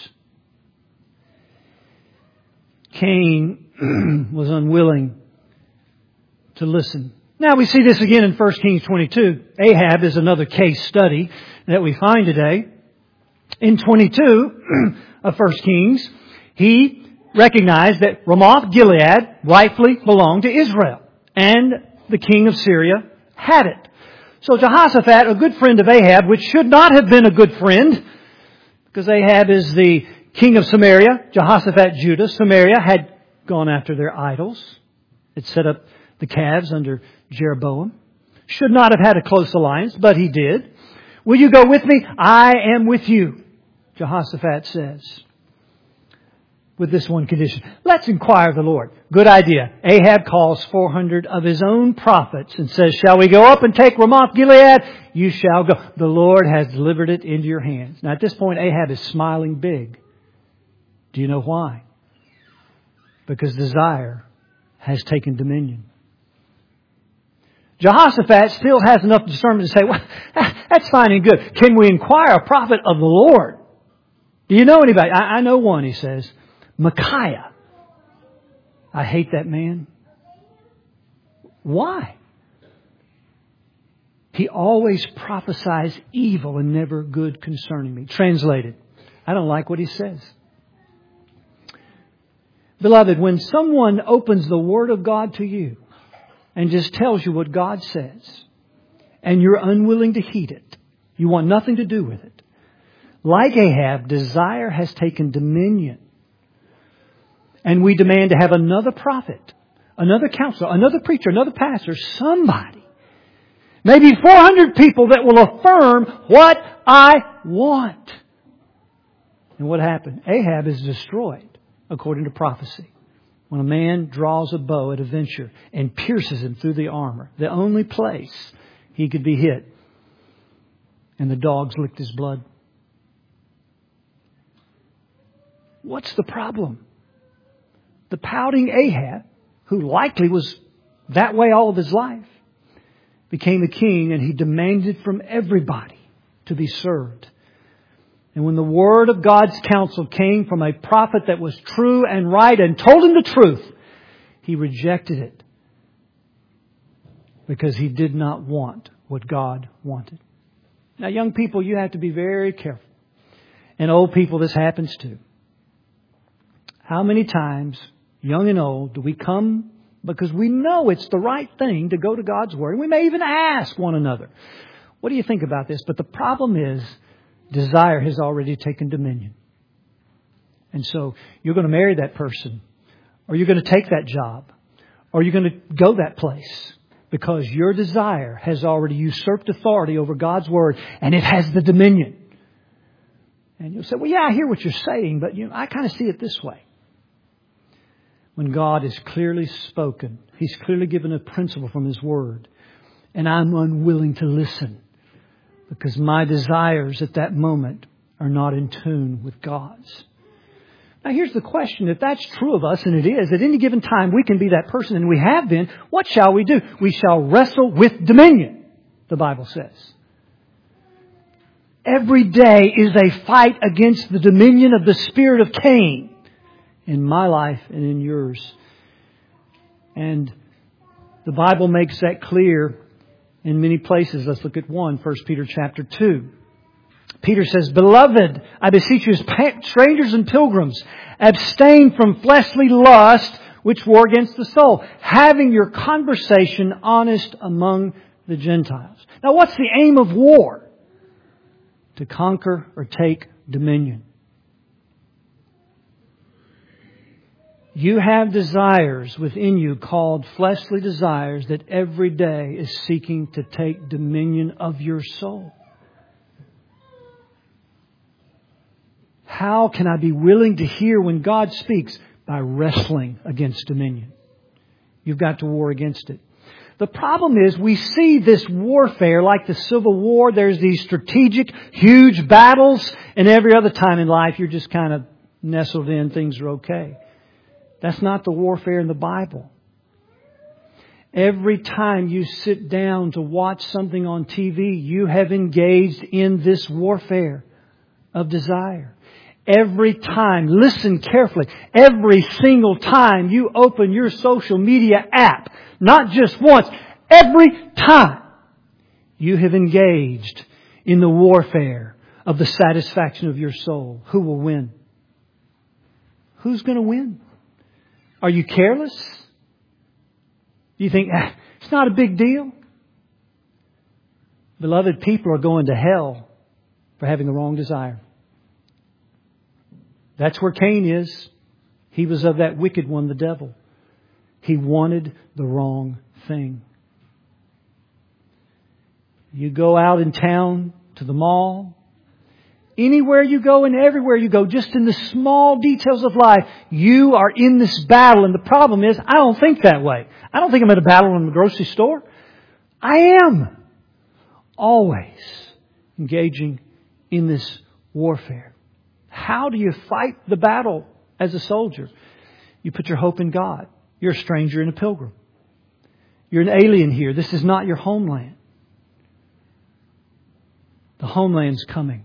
Cain was unwilling to listen. Now we see this again in 1 Kings 22. Ahab is another case study that we find today. In 22 of 1 Kings, he recognized that Ramoth Gilead rightfully belonged to Israel, and the king of Syria had it. So Jehoshaphat, a good friend of Ahab, which should not have been a good friend, because Ahab is the king of Samaria, Jehoshaphat, Judah. Samaria had gone after their idols. It set up the calves under Jeroboam. Should not have had a close alliance, but he did. Will you go with me? I am with you, Jehoshaphat says. With this one condition. Let's inquire of the Lord. Good idea. Ahab calls 400 of his own prophets and says, shall we go up and take Ramoth Gilead? You shall go. The Lord has delivered it into your hands. Now at this point, Ahab is smiling big. Do you know why? Because desire has taken dominion. Jehoshaphat still has enough discernment to say, well, that's fine and good. Can we inquire a prophet of the Lord? Do you know anybody? I know one, he says. Micaiah. I hate that man. Why? He always prophesies evil and never good concerning me. Translated, I don't like what he says. Beloved, when someone opens the Word of God to you and just tells you what God says, and you're unwilling to heed it, you want nothing to do with it, like Ahab, desire has taken dominion. And we demand to have another prophet, another counselor, another preacher, another pastor, somebody. Maybe 400 people that will affirm what I want. And what happened? Ahab is destroyed according to prophecy. When a man draws a bow at a venture and pierces him through the armor, the only place he could be hit, and the dogs licked his blood. What's the problem? The pouting Ahab, who likely was that way all of his life, became a king, and he demanded from everybody to be served. And when the word of God's counsel came from a prophet that was true and right and told him the truth, he rejected it because he did not want what God wanted. Now, young people, you have to be very careful. And old people, this happens too. How many times, young and old, do we come because we know it's the right thing to go to God's Word? And we may even ask one another, what do you think about this? But the problem is, desire has already taken dominion. And so you're going to marry that person, or you're going to take that job, or you're going to go that place because your desire has already usurped authority over God's Word, and it has the dominion. And you'll say, well, yeah, I hear what you're saying, but I kind of see it this way. When God has clearly spoken, He's clearly given a principle from His Word, and I'm unwilling to listen because my desires at that moment are not in tune with God's. Now here's the question. If that's true of us, and it is, at any given time we can be that person, and we have been, what shall we do? We shall wrestle with dominion, the Bible says. Every day is a fight against the dominion of the spirit of Cain in my life and in yours. And the Bible makes that clear in many places. Let's look at one, 1 Peter chapter 2. Peter says, Beloved, I beseech you as strangers and pilgrims, abstain from fleshly lust which war against the soul, having your conversation honest among the Gentiles. Now what's the aim of war? To conquer or take dominion. You have desires within you called fleshly desires that every day is seeking to take dominion of your soul. How can I be willing to hear when God speaks? By wrestling against dominion. You've got to war against it. The problem is we see this warfare like the Civil War. There's these strategic, huge battles, and every other time in life you're just kind of nestled in. Things are okay. That's not the warfare in the Bible. Every time you sit down to watch something on TV, you have engaged in this warfare of desire. Every time, listen carefully, every single time you open your social media app, not just once, every time you have engaged in the warfare of the satisfaction of your soul. Who will win? Who's going to win? Are you careless? Do you think, it's not a big deal? Beloved, people are going to hell for having the wrong desire. That's where Cain is. He was of that wicked one, the devil. He wanted the wrong thing. You go out in town to the mall. Anywhere you go and everywhere you go, just in the small details of life, you are in this battle. And the problem is, I don't think that way. I don't think I'm at a battle in the grocery store. I am always engaging in this warfare. How do you fight the battle as a soldier? You put your hope in God. You're a stranger and a pilgrim. You're an alien here. This is not your homeland. The homeland's coming.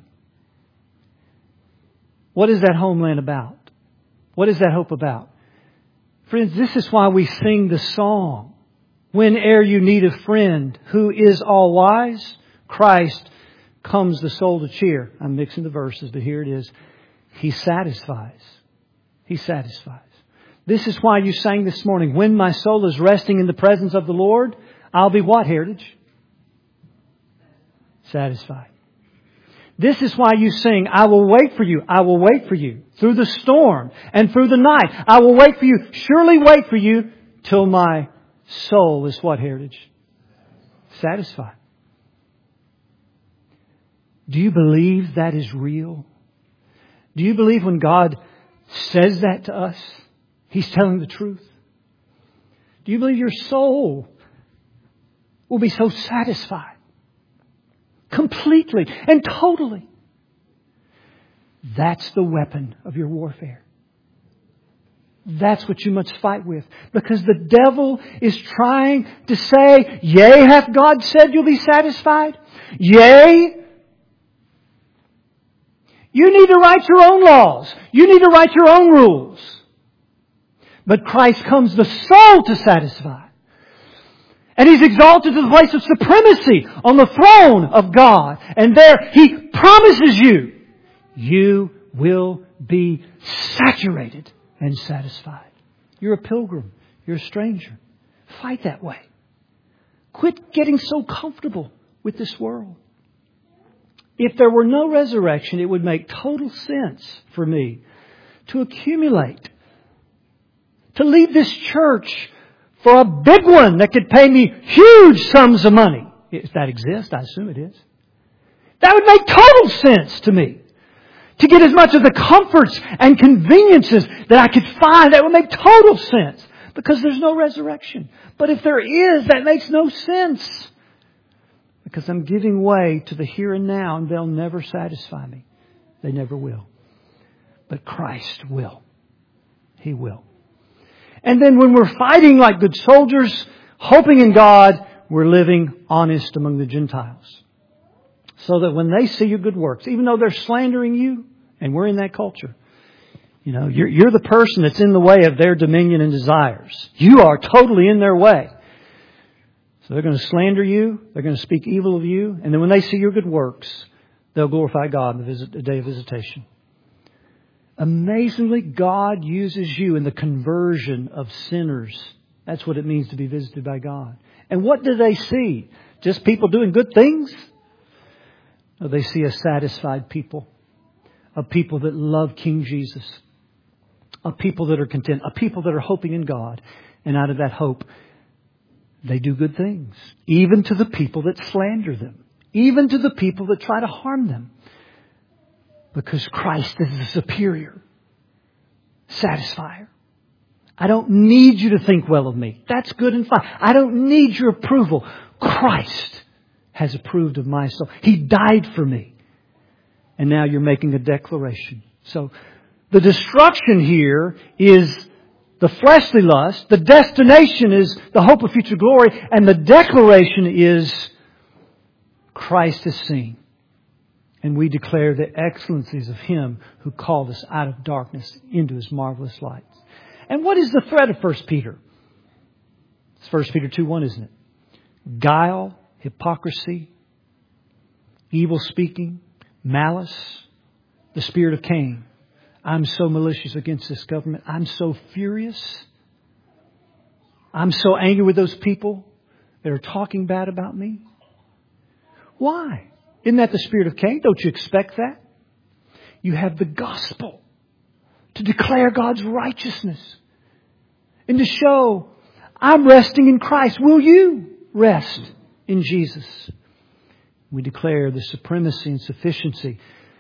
What is that homeland about? What is that hope about? Friends, this is why we sing the song. Whene'er you need a friend who is all wise, Christ comes the soul to cheer. I'm mixing the verses, but here it is. He satisfies. He satisfies. This is why you sang this morning, when my soul is resting in the presence of the Lord, I'll be what, Heritage? Satisfied. This is why you sing, I will wait for you. I will wait for you through the storm and through the night. I will wait for you. Surely wait for you till my soul is what, Heritage? Satisfied. Do you believe that is real? Do you believe when God says that to us, He's telling the truth? Do you believe your soul will be so satisfied? Completely and totally. That's the weapon of your warfare. That's what you must fight with. Because the devil is trying to say, yea, hath God said you'll be satisfied? Yea. You need to write your own laws. You need to write your own rules. But Christ comes the soul to satisfy. And He's exalted to the place of supremacy on the throne of God. And there He promises you, you will be saturated and satisfied. You're a pilgrim. You're a stranger. Fight that way. Quit getting so comfortable with this world. If there were no resurrection, it would make total sense for me to accumulate, to leave this church for a big one that could pay me huge sums of money. If that exists, I assume it is. That would make total sense to me. To get as much of the comforts and conveniences that I could find, that would make total sense. Because there's no resurrection. But if there is, that makes no sense. Because I'm giving way to the here and now, and they'll never satisfy me. They never will. But Christ will. He will. And then when we're fighting like good soldiers, hoping in God, we're living honest among the Gentiles. So that when they see your good works, even though they're slandering you, and we're in that culture, you know, you're the person that's in the way of their dominion and desires. You are totally in their way. So they're going to slander you. They're going to speak evil of you. And then when they see your good works, they'll glorify God in the day of visitation. Amazingly, God uses you in the conversion of sinners. That's what it means to be visited by God. And what do they see? Just people doing good things? No, they see a satisfied people. A people that love King Jesus. A people that are content. A people that are hoping in God. And out of that hope, they do good things. Even to the people that slander them. Even to the people that try to harm them. Because Christ is the superior satisfier. I don't need you to think well of me. That's good and fine. I don't need your approval. Christ has approved of my soul. He died for me. And now you're making a declaration. So the destruction here is the fleshly lust. The destination is the hope of future glory. And the declaration is Christ is seen. And we declare the excellencies of Him who called us out of darkness into His marvelous light. And what is the threat of 1 Peter? It's 1 Peter 2:1, isn't it? Guile, hypocrisy, evil speaking, malice, the spirit of Cain. I'm so malicious against this government. I'm so furious. I'm so angry with those people that are talking bad about me. Why? Isn't that the spirit of Cain? Don't you expect that? You have the gospel to declare God's righteousness and to show I'm resting in Christ. Will you rest in Jesus? We declare the supremacy and sufficiency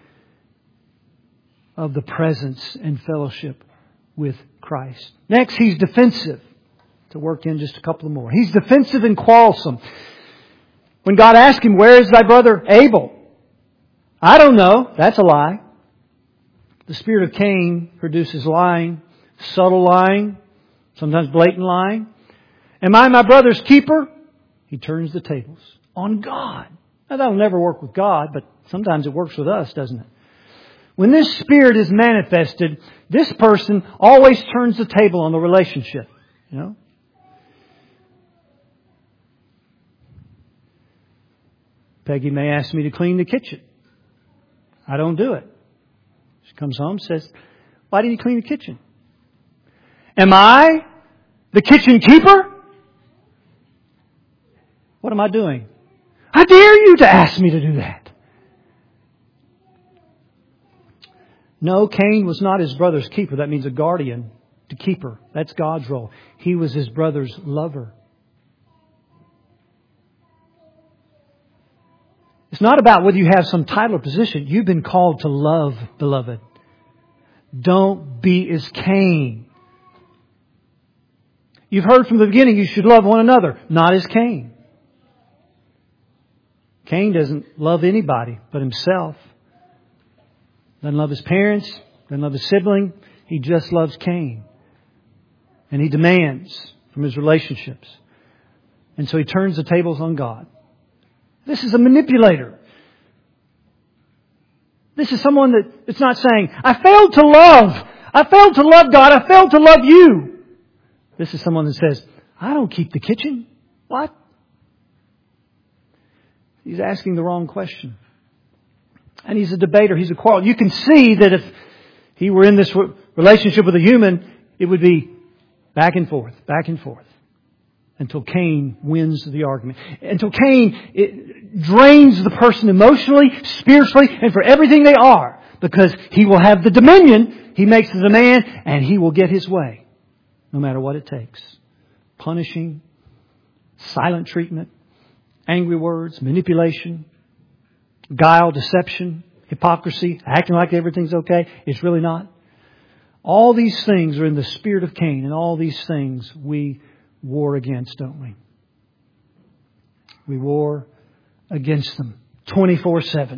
of the presence and fellowship with Christ. Next, He's defensive. To work in just a couple more. He's defensive and quarrelsome. When God asked him, where is thy brother Abel? I don't know. That's a lie. The spirit of Cain produces lying, subtle lying, sometimes blatant lying. Am I my brother's keeper? He turns the tables on God. Now that'll never work with God, but sometimes it works with us, doesn't it? When this spirit is manifested, this person always turns the table on the relationship. You know? Peggy may ask me to clean the kitchen. I don't do it. She comes home and says, why didn't you clean the kitchen? Am I the kitchen keeper? What am I doing? How dare you to ask me to do that? No, Cain was not his brother's keeper. That means a guardian, the keeper. That's God's role. He was his brother's lover. It's not about whether you have some title or position. You've been called to love, beloved. Don't be as Cain. You've heard from the beginning you should love one another, not as Cain. Cain doesn't love anybody but himself. Doesn't love his parents, doesn't love his sibling. He just loves Cain. And he demands from his relationships. And so he turns the tables on God. This is a manipulator. This is someone that's not saying, I failed to love. I failed to love God. I failed to love you. This is someone that says, I don't keep the kitchen. What? He's asking the wrong question. And he's a debater. He's a quarrel. You can see that if he were in this relationship with a human, it would be back and forth, until Cain wins the argument. Until Cain drains the person emotionally, spiritually, and for everything they are. Because he will have the dominion. He makes the demand and he will get his way. No matter what it takes. Punishing, silent treatment, angry words, manipulation, guile, deception, hypocrisy, acting like everything's okay. It's really not. All these things are in the spirit of Cain, and all these things we war against, don't we? We war against them 24/7.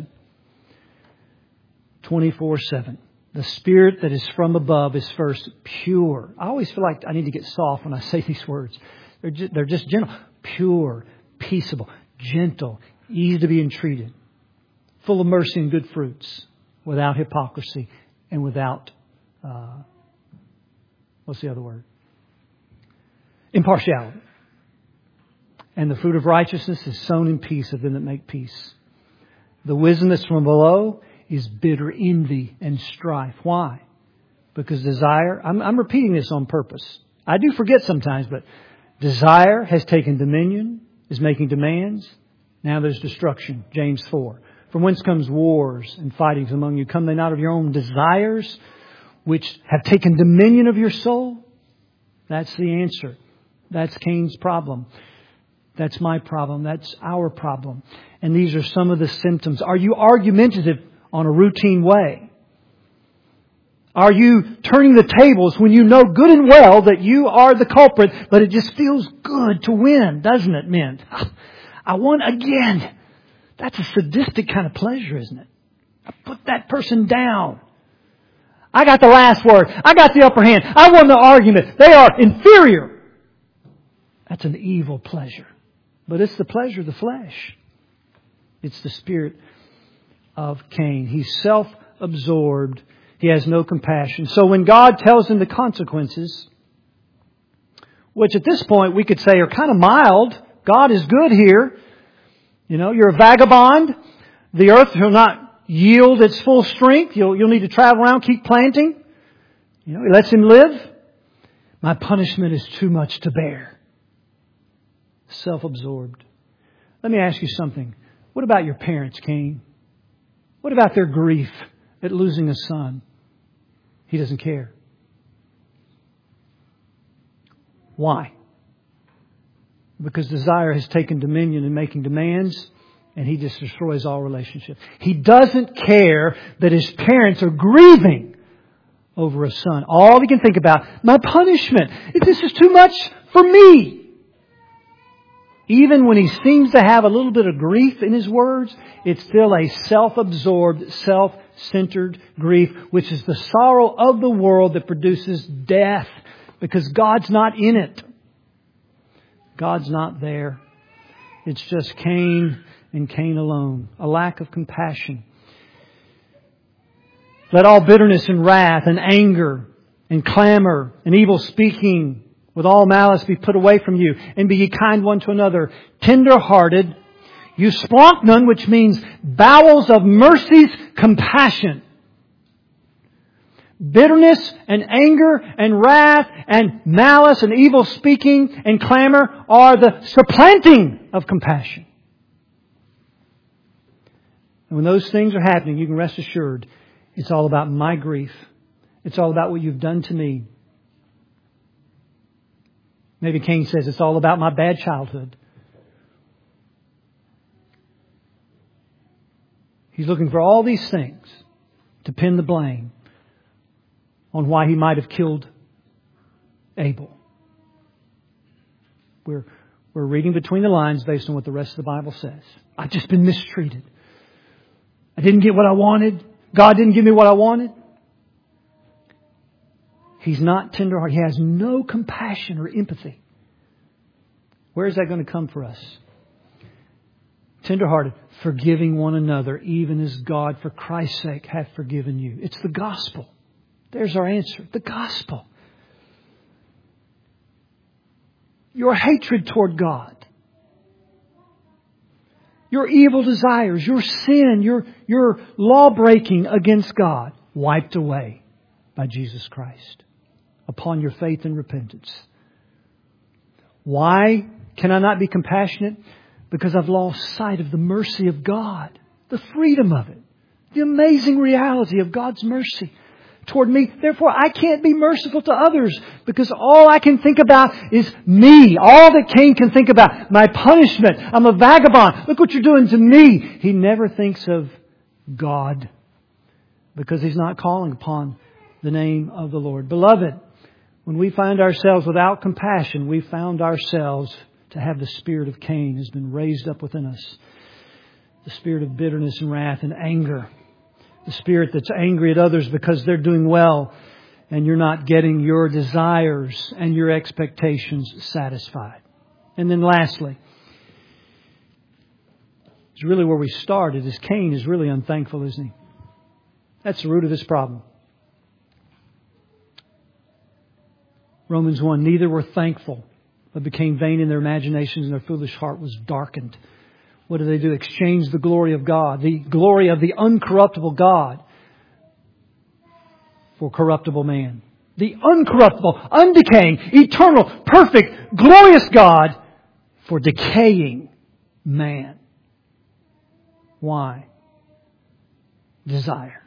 24/7. The spirit that is from above is first pure. I always feel like I need to get soft when I say these words. They're just gentle. Pure, peaceable, gentle, easy to be entreated, full of mercy and good fruits, without hypocrisy and without, what's the other word? Impartiality. And the fruit of righteousness is sown in peace of them that make peace. The wisdom that's from below is bitter envy and strife. Why? Because desire, I'm repeating this on purpose. I do forget sometimes, but desire has taken dominion, is making demands. Now there's destruction. James 4. From whence comes wars and fightings among you? Come they not of your own desires, which have taken dominion of your soul? That's the answer. That's Cain's problem. That's my problem. That's our problem. And these are some of the symptoms. Are you argumentative on a routine way? Are you turning the tables when you know good and well that you are the culprit, but it just feels good to win, doesn't it, men? I won again. That's a sadistic kind of pleasure, isn't it? I put that person down. I got the last word. I got the upper hand. I won the argument. They are inferior. That's an evil pleasure. But it's the pleasure of the flesh. It's the spirit of Cain. He's self-absorbed. He has no compassion. So when God tells him the consequences, which at this point we could say are kind of mild, God is good here. You're a vagabond. The earth will not yield its full strength. You'll need to travel around, keep planting. He lets him live. My punishment is too much to bear. Self-absorbed. Let me ask you something. What about your parents, Cain? What about their grief at losing a son? He doesn't care. Why? Because desire has taken dominion in making demands, and he just destroys all relationships. He doesn't care that his parents are grieving over a son. All he can think about, my punishment. This is too much for me. Even when he seems to have a little bit of grief in his words, it's still a self-absorbed, self-centered grief, which is the sorrow of the world that produces death, because God's not in it. God's not there. It's just Cain and Cain alone. A lack of compassion. Let all bitterness and wrath and anger and clamor and evil speaking with all malice be put away from you. And be ye kind one to another, tender-hearted, eusplanchnon, which means bowels of mercy's compassion. Bitterness and anger and wrath and malice and evil speaking and clamor are the supplanting of compassion. And when those things are happening, you can rest assured it's all about my grief. It's all about what you've done to me. Maybe Cain says it's all about my bad childhood. He's looking for all these things to pin the blame on why he might have killed Abel. We're reading between the lines based on what the rest of the Bible says. I've just been mistreated. I didn't get what I wanted. God didn't give me what I wanted. He's not tenderhearted. He has no compassion or empathy. Where is that going to come for us? Tenderhearted, forgiving one another, even as God, for Christ's sake, hath forgiven you. It's the gospel. There's our answer. The gospel. Your hatred toward God, your evil desires, your sin, your law breaking against God, wiped away by Jesus Christ upon your faith and repentance. Why can I not be compassionate? Because I've lost sight of the mercy of God, the freedom of it, the amazing reality of God's mercy toward me. Therefore, I can't be merciful to others because all I can think about is me. All that Cain can think about, my punishment. I'm a vagabond. Look what you're doing to me. He never thinks of God because he's not calling upon the name of the Lord. Beloved, when we find ourselves without compassion, we found ourselves to have the spirit of Cain has been raised up within us. The spirit of bitterness and wrath and anger. The spirit that's angry at others because they're doing well and you're not getting your desires and your expectations satisfied. And then lastly, it's really where we started, is Cain is really unthankful, isn't he? That's the root of his problem. Romans 1, neither were thankful, but became vain in their imaginations, and their foolish heart was darkened. What do? Exchange the glory of God, the glory of the uncorruptible God, for corruptible man. The uncorruptible, undecaying, eternal, perfect, glorious God for decaying man. Why? Desire.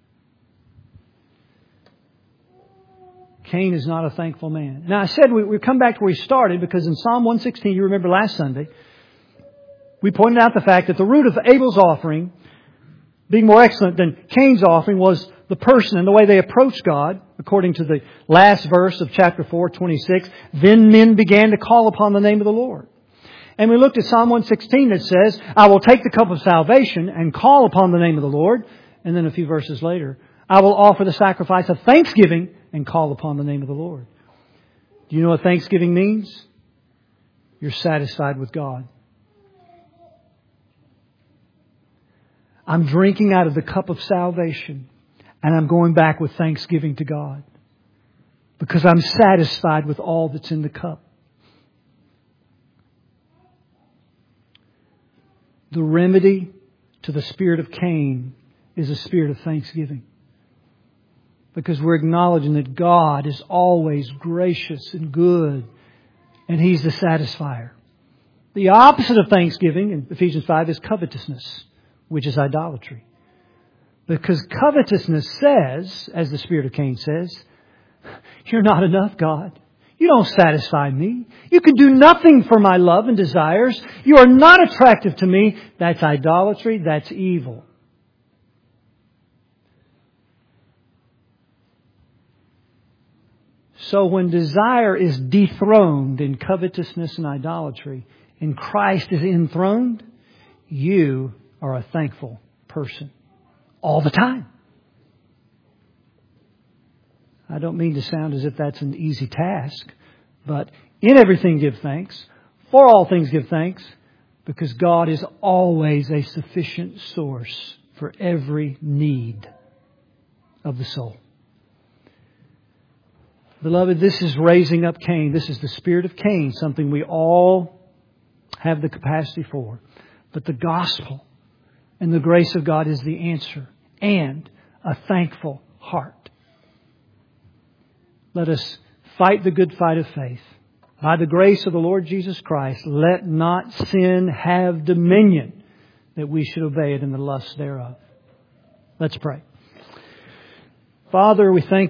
Cain is not a thankful man. Now I said we come back to where we started because in Psalm 116, you remember last Sunday, we pointed out the fact that the root of Abel's offering, being more excellent than Cain's offering, was the person and the way they approached God, according to the last verse of chapter 4, 26. Then men began to call upon the name of the Lord. And we looked at Psalm 116 that says, I will take the cup of salvation and call upon the name of the Lord. And then a few verses later, I will offer the sacrifice of thanksgiving and call upon the name of the Lord. Do you know what thanksgiving means? You're satisfied with God. I'm drinking out of the cup of salvation, and I'm going back with thanksgiving to God because I'm satisfied with all that's in the cup. The remedy to the spirit of Cain is a spirit of thanksgiving, because we're acknowledging that God is always gracious and good, and He's the satisfier. The opposite of thanksgiving in Ephesians 5 is covetousness, which is idolatry. Because covetousness says, as the spirit of Cain says, you're not enough, God. You don't satisfy me. You can do nothing for my love and desires. You are not attractive to me. That's idolatry. That's evil. So when desire is dethroned in covetousness and idolatry, and Christ is enthroned, you are a thankful person all the time. I don't mean to sound as if that's an easy task, but in everything give thanks, for all things give thanks, because God is always a sufficient source for every need of the soul. Beloved, this is raising up Cain. This is the spirit of Cain, something we all have the capacity for. But the gospel and the grace of God is the answer, and a thankful heart. Let us fight the good fight of faith. By the grace of the Lord Jesus Christ, let not sin have dominion, that we should obey it in the lusts thereof. Let's pray. Father, we thank